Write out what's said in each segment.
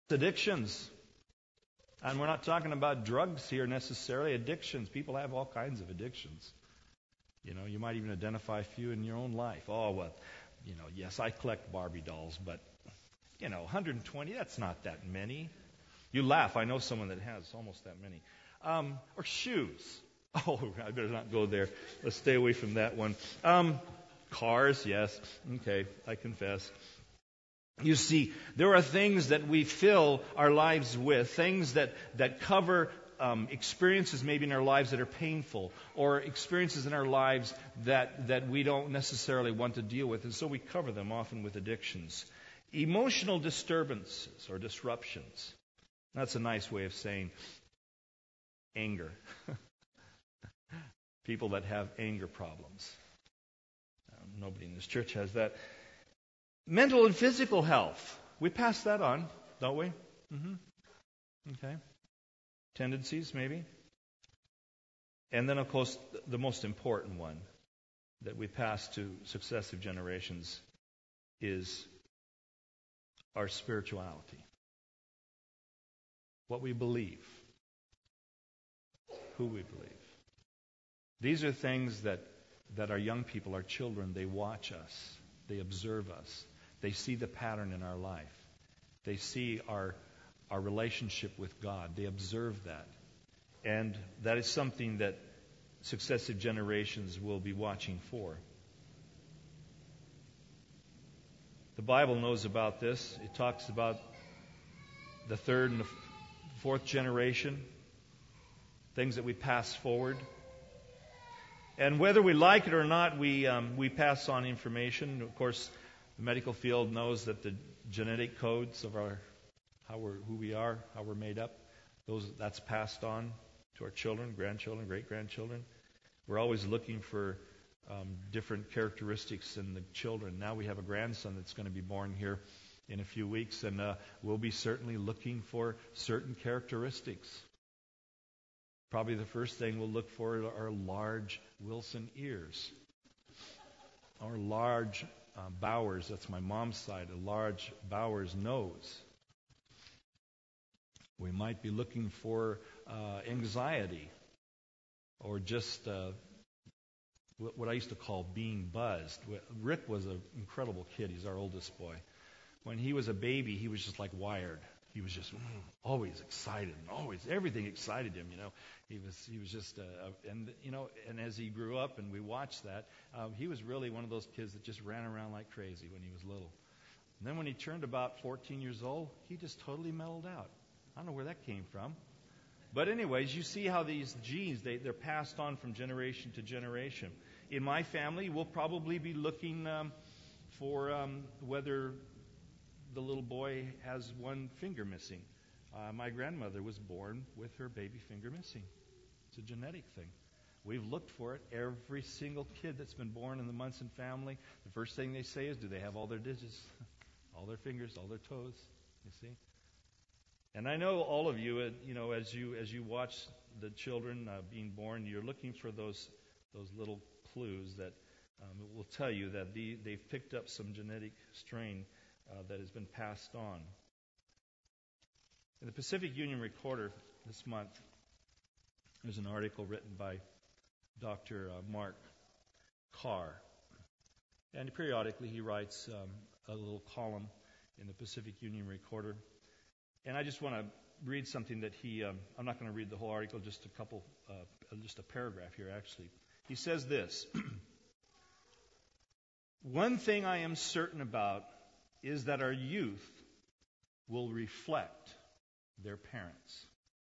Addictions. And we're not talking about drugs here necessarily. Addictions. People have all kinds of addictions. You might even identify a few in your own life. Oh, well, yes, I collect Barbie dolls, but, 120, that's not that many. You laugh. I know someone that has almost that many. Or shoes. Oh, I better not go there. Let's stay away from that one. Cars, yes. Okay, I confess. You see, there are things that we fill our lives with, things that cover experiences maybe in our lives that are painful, or experiences in our lives that we don't necessarily want to deal with, and so we cover them often with addictions. Emotional disturbances or disruptions. That's a nice way of saying anger. People that have anger problems. Nobody in this church has that. Mental and physical health. We pass that on, don't we? Okay. Tendencies, maybe. And then, of course, the most important one that we pass to successive generations is our spirituality. What we believe. Who we believe. These are things that our young people, our children, they watch us. They observe us. They see the pattern in our life. They see our relationship with God. They observe that. And that is something that successive generations will be watching for. The Bible knows about this. It talks about the third and the fourth generation, things that we pass forward. And whether we like it or not, we pass on information. Of course, the medical field knows that the genetic codes of who we are, how we're made up, that's passed on to our children, grandchildren, great-grandchildren. We're always looking for different characteristics in the children. Now we have a grandson that's going to be born here in a few weeks, and we'll be certainly looking for certain characteristics. Probably the first thing we'll look for are large Wilson ears, or large Bowers. That's my mom's side, a large Bowers nose. We might be looking for anxiety, or just what I used to call being buzzed. Rick was an incredible kid. He's our oldest boy. When he was a baby, he was just like wired. He was just always excited, and always everything excited him. He was just and as he grew up and we watched that, he was really one of those kids that just ran around like crazy when he was little. And then when he turned about 14 years old, he just totally mellowed out. I don't know where that came from. But anyways, you see how these genes, they're passed on from generation to generation. In my family, we'll probably be looking for whether the little boy has one finger missing. My grandmother was born with her baby finger missing. It's a genetic thing. We've looked for it. Every single kid that's been born in the Munson family, the first thing they say is, do they have all their digits? All their fingers, all their toes, you see? And I know all of you, as you watch the children being born, you're looking for those little clues that will tell you that they've picked up some genetic strain that has been passed on. In the Pacific Union Recorder this month, there's an article written by Dr. Mark Carr. And periodically he writes a little column in the Pacific Union Recorder. And I just want to read something that I'm not going to read the whole article, just a paragraph here actually. He says this: "One thing I am certain about is that our youth will reflect their parents.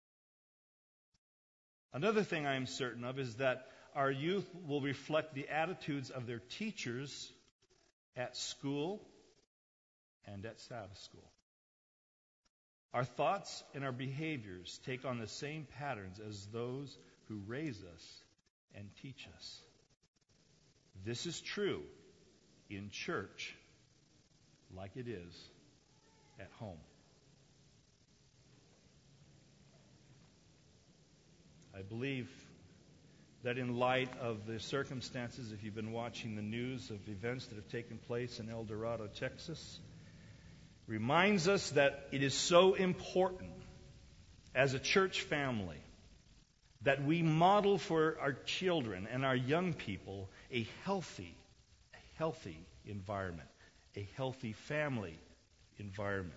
Another thing I am certain of is that our youth will reflect the attitudes of their teachers at school and at Sabbath school. Our thoughts and our behaviors take on the same patterns as those who raise us and teach us. This is true in church like it is at home." I believe that in light of the circumstances, if you've been watching the news of events that have taken place in El Dorado, Texas, reminds us that it is so important as a church family that we model for our children and our young people a healthy environment, a healthy family environment.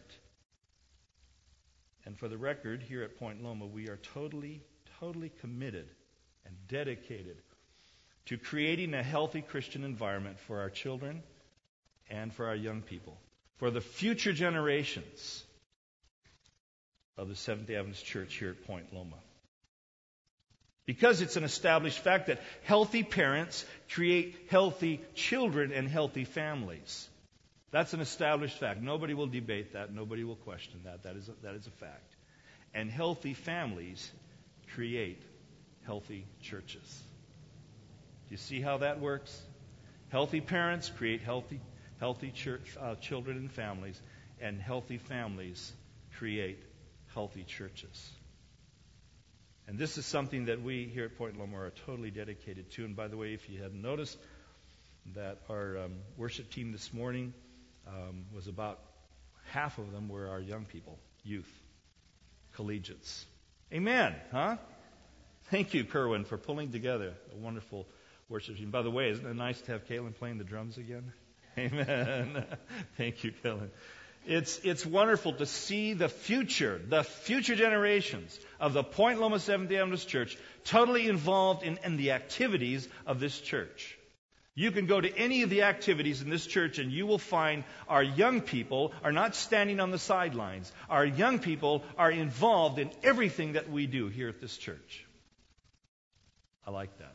And for the record, here at Point Loma, we are totally committed and dedicated to creating a healthy Christian environment for our children and for our young people, for the future generations of the Seventh-day Adventist Church here at Point Loma. Because it's an established fact that healthy parents create healthy children and healthy families. That's an established fact. Nobody will debate that. Nobody will question that. That is a fact. And healthy families create healthy churches. Do you see how that works? Healthy parents create healthy children and families, and healthy families create healthy churches. And this is something that we here at Point Loma are totally dedicated to. And by the way, if you hadn't noticed, that our worship team this morning was about half of them were our young people, youth, collegiates. Amen, huh? Thank you, Kerwin, for pulling together a wonderful worship team. By the way, isn't it nice to have Caitlin playing the drums again? Amen. Thank you, Caitlin. It's wonderful to see the future generations of the Point Loma Seventh-day Adventist Church totally involved in the activities of this church. You can go to any of the activities in this church and you will find our young people are not standing on the sidelines. Our young people are involved in everything that we do here at this church. I like that.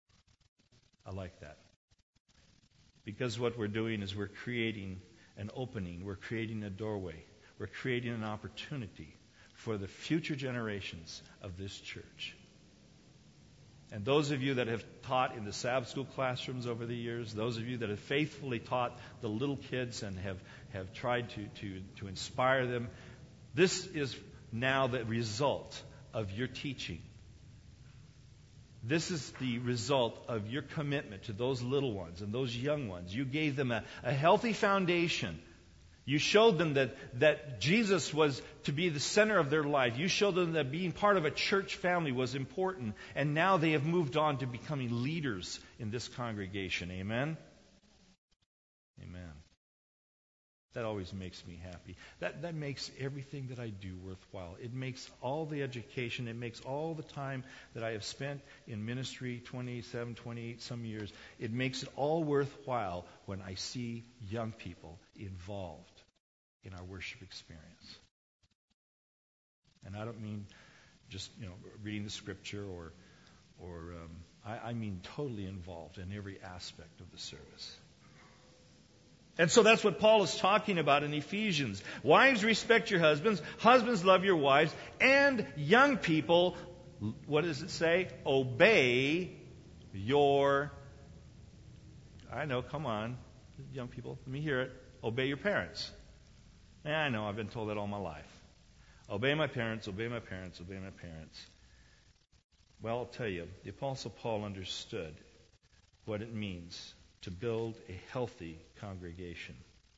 Because what we're doing is we're creating an opening, we're creating a doorway, we're creating an opportunity for the future generations of this church. And those of you that have taught in the Sabbath school classrooms over the years, those of you that have faithfully taught the little kids and have tried to inspire them, this is now the result of your teaching. This is the result of your commitment to those little ones and those young ones. You gave them a healthy foundation. You showed them that Jesus was to be the center of their life. You showed them that being part of a church family was important. And now they have moved on to becoming leaders in this congregation. Amen? Amen. That always makes me happy. That makes everything that I do worthwhile. It makes all the education, it makes all the time that I have spent in ministry, 28 some years, it makes it all worthwhile when I see young people involved in our worship experience. And I don't mean just reading the scripture or I mean totally involved in every aspect of the service. And so that's what Paul is talking about in Ephesians. Wives, respect your husbands. Husbands, love your wives. And young people, what does it say? Obey your... I know, come on. Young people, let me hear it. Obey your parents. I know, I've been told that all my life. Obey my parents, obey my parents, obey my parents. Well, I'll tell you, the Apostle Paul understood what it means to build a healthy congregation.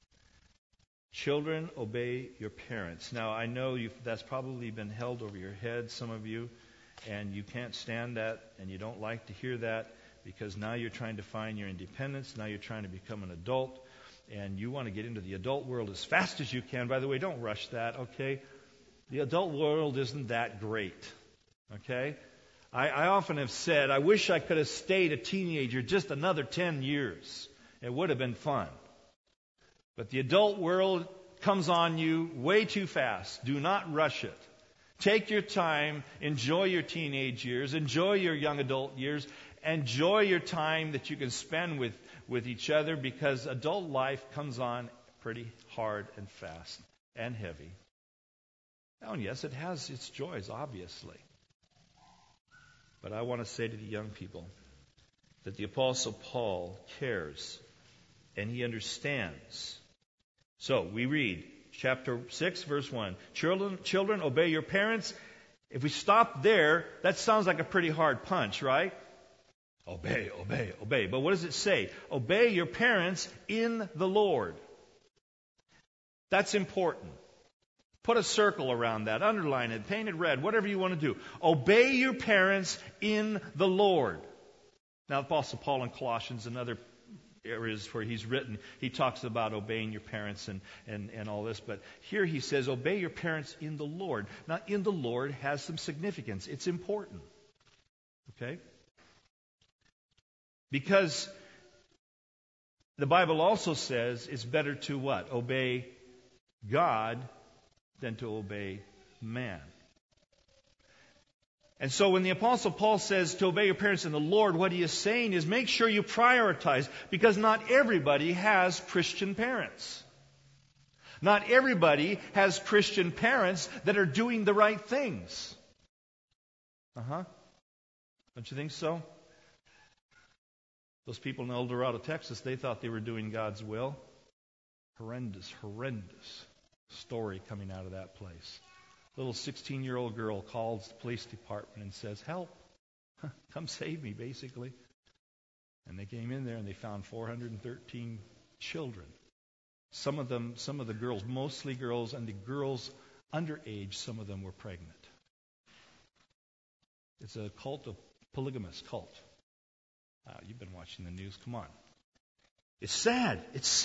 Children, obey your parents. Now, I know that's probably been held over your head, some of you, and you can't stand that, and you don't like to hear that, because now you're trying to find your independence, now you're trying to become an adult, and you want to get into the adult world as fast as you can. By the way, don't rush that, okay? The adult world isn't that great, okay? I often have said, I wish I could have stayed a teenager just another 10 years. It would have been fun. But the adult world comes on you way too fast. Do not rush it. Take your time. Enjoy your teenage years. Enjoy your young adult years. Enjoy your time that you can spend with each other, because adult life comes on pretty hard and fast and heavy. Oh, and yes, it has its joys, obviously. But I want to say to the young people that the Apostle Paul cares and he understands. So we read chapter 6, verse 1. Children, obey your parents. If we stop there, that sounds like a pretty hard punch, right? Obey, obey, obey. But what does it say? Obey your parents in the Lord. That's important. Put a circle around that, underline it, paint it red, whatever you want to do. Obey your parents in the Lord. Now, Apostle Paul in Colossians and other areas where he's written, he talks about obeying your parents and all this. But here he says, obey your parents in the Lord. Now, in the Lord has some significance. It's important. Okay? Because the Bible also says it's better to what? Obey God than to obey man. And so when the Apostle Paul says to obey your parents in the Lord, what he is saying is make sure you prioritize, because not everybody has Christian parents. Not everybody has Christian parents that are doing the right things. Don't you think so? Those people in El Dorado, Texas, they thought they were doing God's will. Horrendous story coming out of that place. Little 16-year-old girl calls the police department and says, help, come save me, basically. And they came in there and they found 413 children. Some of the girls, mostly girls, and the girls underage, some of them were pregnant. It's a cult, a polygamous cult. You've been watching the news, come on. It's sad.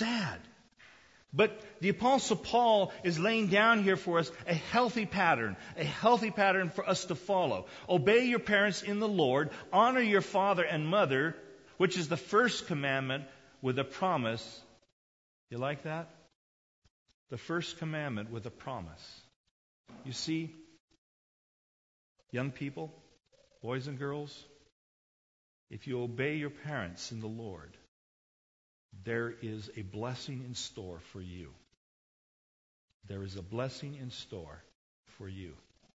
But the Apostle Paul is laying down here for us a healthy pattern for us to follow. Obey your parents in the Lord. Honor your father and mother, which is the first commandment with a promise. You like that? The first commandment with a promise. You see, young people, boys and girls, if you obey your parents in the Lord, there is a blessing in store for you. There is a blessing in store for you.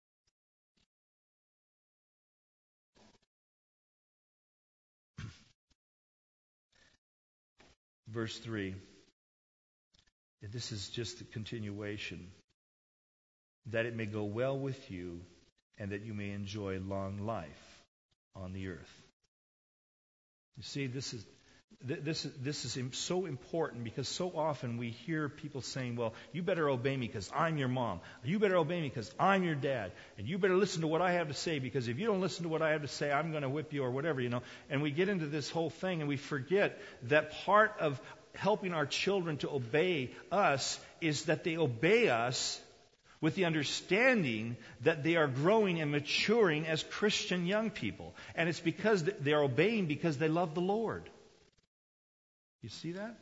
Verse 3. This is just a continuation. That it may go well with you and that you may enjoy long life on the earth. You see, this is so important, because so often we hear people saying, well, you better obey me because I'm your mom. You better obey me because I'm your dad. And you better listen to what I have to say, because if you don't listen to what I have to say, I'm going to whip you or whatever, And we get into this whole thing and we forget that part of helping our children to obey us is that they obey us with the understanding that they are growing and maturing as Christian young people. And it's because they are obeying because they love the Lord. You see that?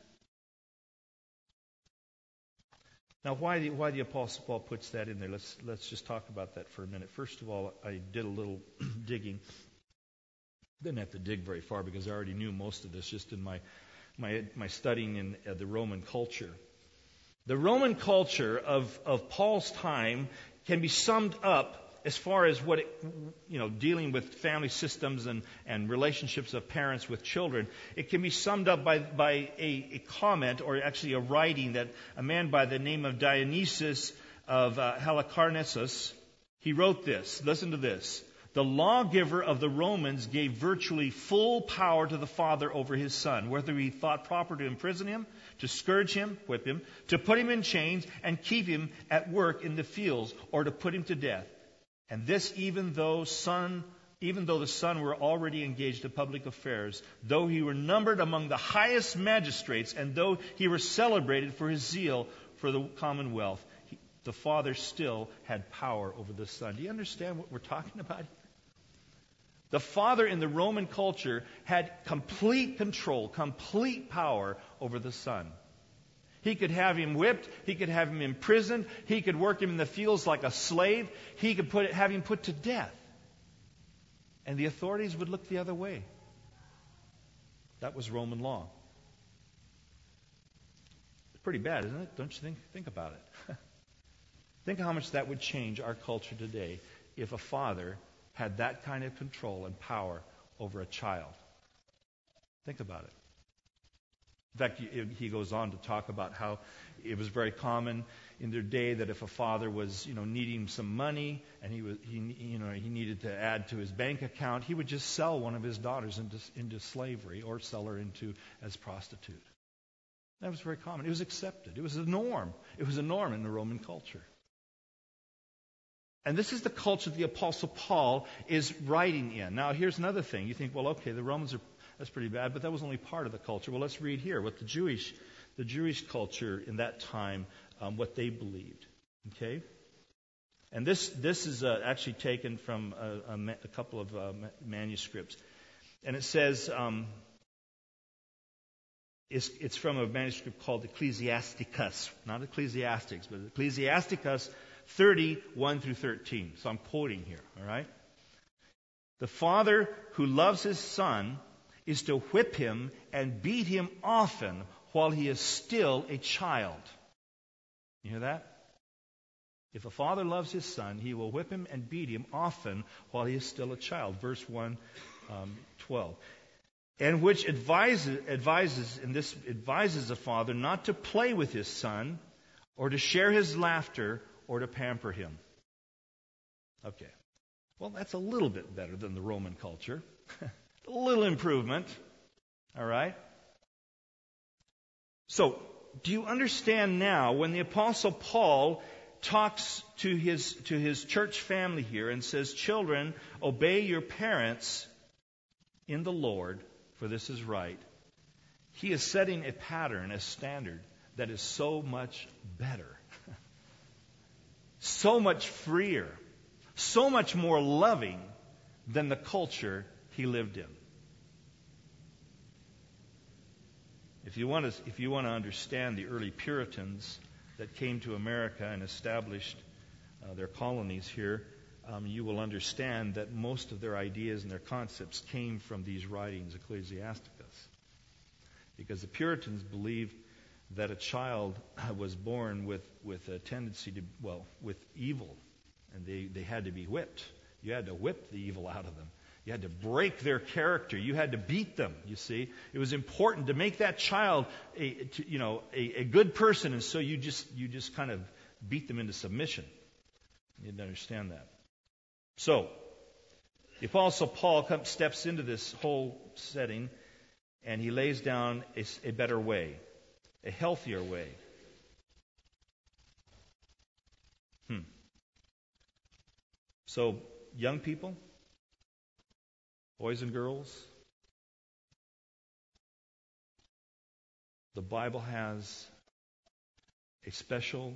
Now, why the Apostle Paul puts that in there? Let's just talk about that for a minute. First of all, I did a little digging. Didn't have to dig very far because I already knew most of this just in my studying in the Roman culture. The Roman culture of Paul's time can be summed up as far as what dealing with family systems and relationships of parents with children. It can be summed up by a comment, or actually a writing, that a man by the name of Dionysius of Halicarnassus, he wrote this. Listen to this. The lawgiver of the Romans gave virtually full power to the father over his son, whether he thought proper to imprison him, to scourge him, whip him, to put him in chains and keep him at work in the fields, or to put him to death. And this even though the son were already engaged in public affairs, though he were numbered among the highest magistrates, and though he were celebrated for his zeal for the commonwealth, the father still had power over the son. Do you understand what we're talking about? The father in the Roman culture had complete control, complete power over the son. He could have him whipped. He could have him imprisoned. He could work him in the fields like a slave. He could have him put to death. And the authorities would look the other way. That was Roman law. It's pretty bad, isn't it? Don't you think about it? Think how much that would change our culture today if a father had that kind of control and power over a child. Think about it. In fact, he goes on to talk about how it was very common in their day that if a father was, needing some money and he needed to add to his bank account, he would just sell one of his daughters into slavery or sell her as prostitute. That was very common. It was accepted. It was a norm. It was a norm in the Roman culture. And this is the culture the Apostle Paul is writing in. Now, here's another thing. You think, well, okay, the Romans that's pretty bad, but that was only part of the culture. Well, let's read here what the Jewish culture in that time, what they believed. Okay? And this is actually taken from a couple of manuscripts. And it says, it's from a manuscript called Ecclesiasticus. Not Ecclesiastics, but Ecclesiasticus 30:1 through 13. So I'm quoting here, all right? The father who loves his son is to whip him and beat him often while he is still a child. You hear that? If a father loves his son, he will whip him and beat him often while he is still a child. Verse 1:12. And which advises a father not to play with his son or to share his laughter or to pamper him. Okay. Well, that's a little bit better than the Roman culture. A little improvement. All right? So, do you understand now when the Apostle Paul talks to his church family here and says, children, obey your parents in the Lord, for this is right. He is setting a pattern, a standard that is so much better, so much freer, so much more loving than the culture he lived in. If you want to understand the early Puritans that came to America and established their colonies here, you will understand that most of their ideas and their concepts came from these writings, Ecclesiasticus. Because the Puritans believed that a child was born with a tendency to, with evil, and they had to be whipped. You had to whip the evil out of them. You had to break their character. You had to beat them, you see. It was important to make that child a good person, and so you just kind of beat them into submission. You need to understand that. So, the Apostle Paul steps into this whole setting, and he lays down a better way, a healthier way. So, young people, boys and girls, the Bible has a special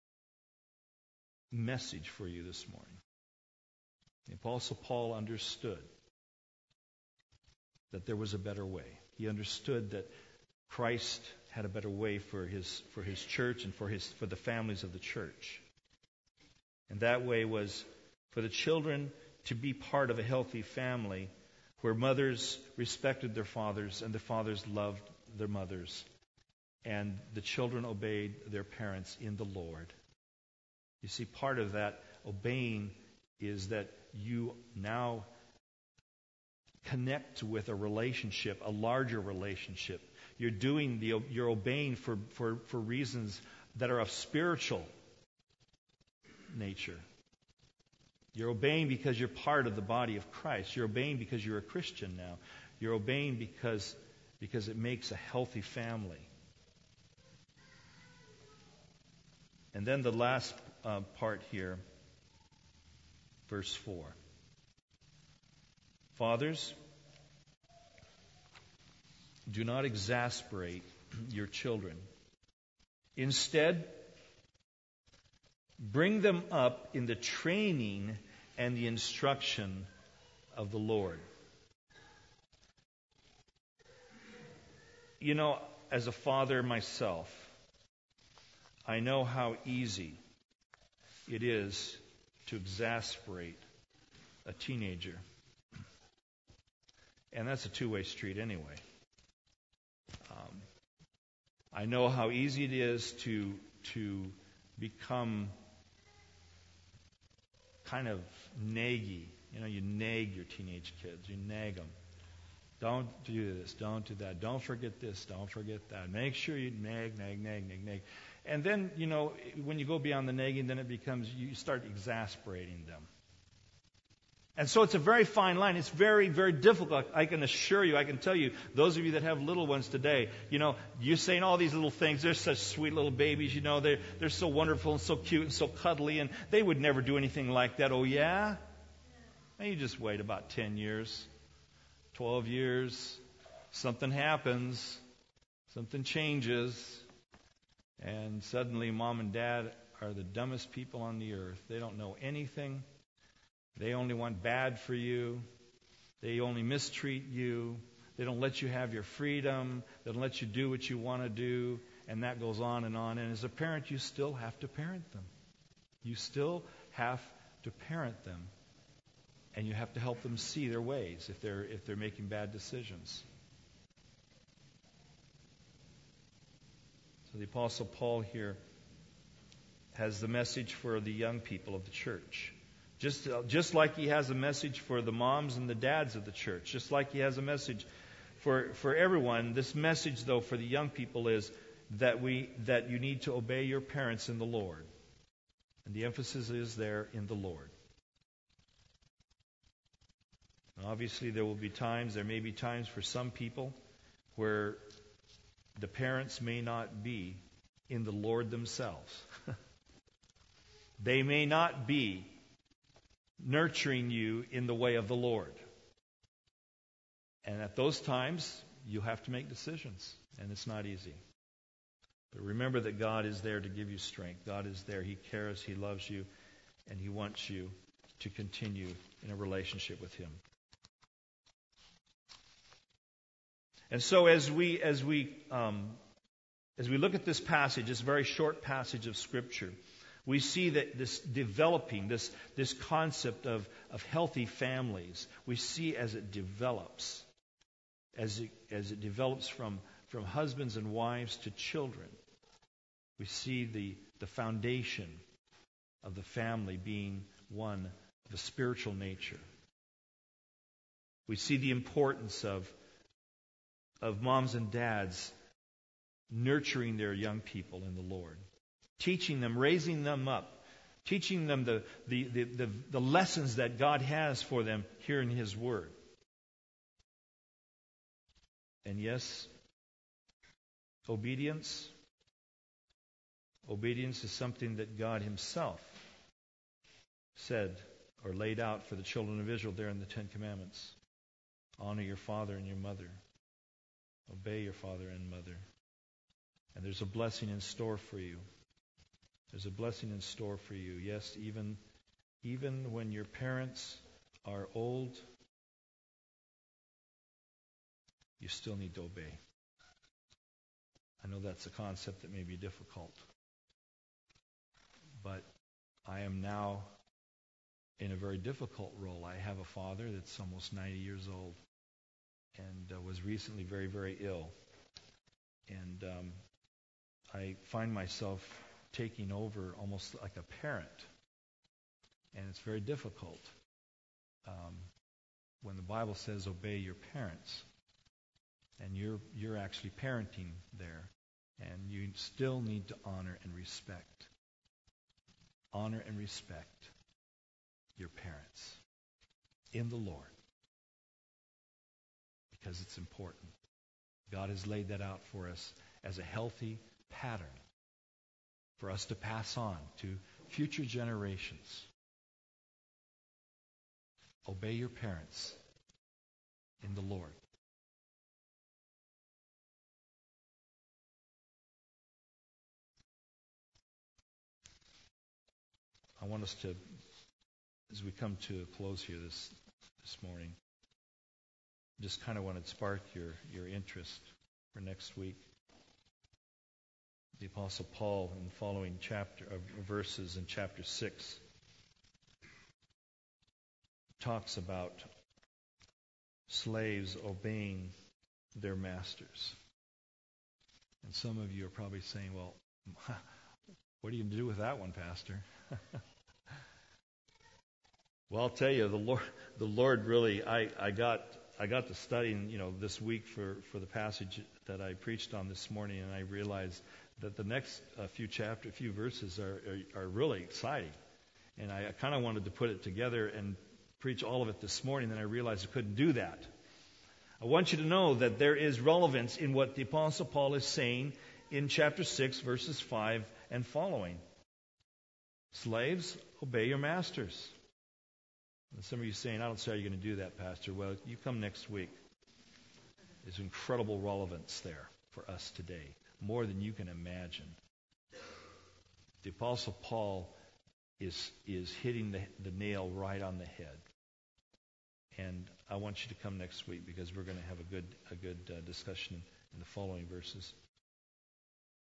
message for you this morning. The Apostle Paul understood that there was a better way. He understood that Christ had a better way for his church and for the families of the church. And that way was for the children to be part of a healthy family where mothers respected their fathers and the fathers loved their mothers, and the children obeyed their parents in the Lord. You see, part of that obeying is that you now connect with a relationship, a larger relationship. You're obeying for reasons that are of spiritual nature. You're obeying because you're part of the body of Christ. You're obeying because you're a Christian now. You're obeying because it makes a healthy family. And then the last part here, verse 4. Fathers, do not exasperate your children. Instead, bring them up in the training and the instruction of the Lord. You know, as a father myself, I know how easy it is to exasperate a teenager. And that's a two-way street anyway. I know how easy it is to become kind of naggy. You know, you nag your teenage kids. You nag them. Don't do this. Don't do that. Don't forget this. Don't forget that. Make sure you nag. And then, you know, when you go beyond the nagging, then it becomes, you start exasperating them. And so it's a very fine line. It's very, very difficult. I can assure you, I can tell you, those of you that have little ones today, you're saying all these little things. They're such sweet little babies, they're so wonderful and so cute and so cuddly, and they would never do anything like that. Oh, yeah? And you just wait about 10 years, 12 years, something happens, something changes, and suddenly mom and dad are the dumbest people on the earth. They don't know anything. They only want bad for you. They only mistreat you. They don't let you have your freedom. They don't let you do what you want to do. And that goes on. And as a parent, you still have to parent them. You still have to parent them. And you have to help them see their ways if they're making bad decisions. So the Apostle Paul here has the message for the young people of the church. Just like he has a message for the moms and the dads of the church, just like he has a message for everyone, this message, though, for the young people is that you need to obey your parents in the Lord. And the emphasis is there in the Lord. And obviously, there may be times for some people where the parents may not be in the Lord themselves. They may not be nurturing you in the way of the Lord. And at those times, you have to make decisions, and it's not easy. But remember that God is there to give you strength. God is there. He cares. He loves you, and He wants you to continue in a relationship with Him. And so as we look at this passage, this very short passage of Scripture, we see that this developing, this concept of healthy families, we see as it develops, as it develops from husbands and wives to children. We see the foundation of the family being one of a spiritual nature. We see the importance of moms and dads nurturing their young people in the Lord. Teaching them, raising them up, teaching them the lessons that God has for them here in His Word. And yes, obedience. Obedience is something that God Himself said or laid out for the children of Israel there in the Ten Commandments. Honor your father and your mother. Obey your father and mother. And there's a blessing in store for you. There's a blessing in store for you. Yes, even when your parents are old, you still need to obey. I know that's a concept that may be difficult. But I am now in a very difficult role. I have a father that's almost 90 years old and was recently very, very ill. And I find myself taking over almost like a parent. And it's very difficult when the Bible says obey your parents. And you're actually parenting there. And you still need to honor and respect. Honor and respect your parents in the Lord. Because it's important. God has laid that out for us as a healthy pattern for us to pass on to future generations. Obey your parents in the Lord. I want us to, as we come to a close here this morning, just kind of want to spark your interest for next week. The Apostle Paul, in the following verses in chapter 6, talks about slaves obeying their masters. And some of you are probably saying, well, what are you going to do with that one, Pastor? Well, I'll tell you, the Lord really, I got to studying, this week for the passage that I preached on this morning, and I realized that the next few verses are really exciting. And I kind of wanted to put it together and preach all of it this morning, then I realized I couldn't do that. I want you to know that there is relevance in what the Apostle Paul is saying in chapter 6, verses 5 and following. Slaves, obey your masters. And some of you saying, I don't see how you're going to do that, Pastor. Well, you come next week. There's incredible relevance there for us today, more than you can imagine. The Apostle Paul is hitting the nail right on the head. And I want you to come next week because we're going to have a good discussion in the following verses.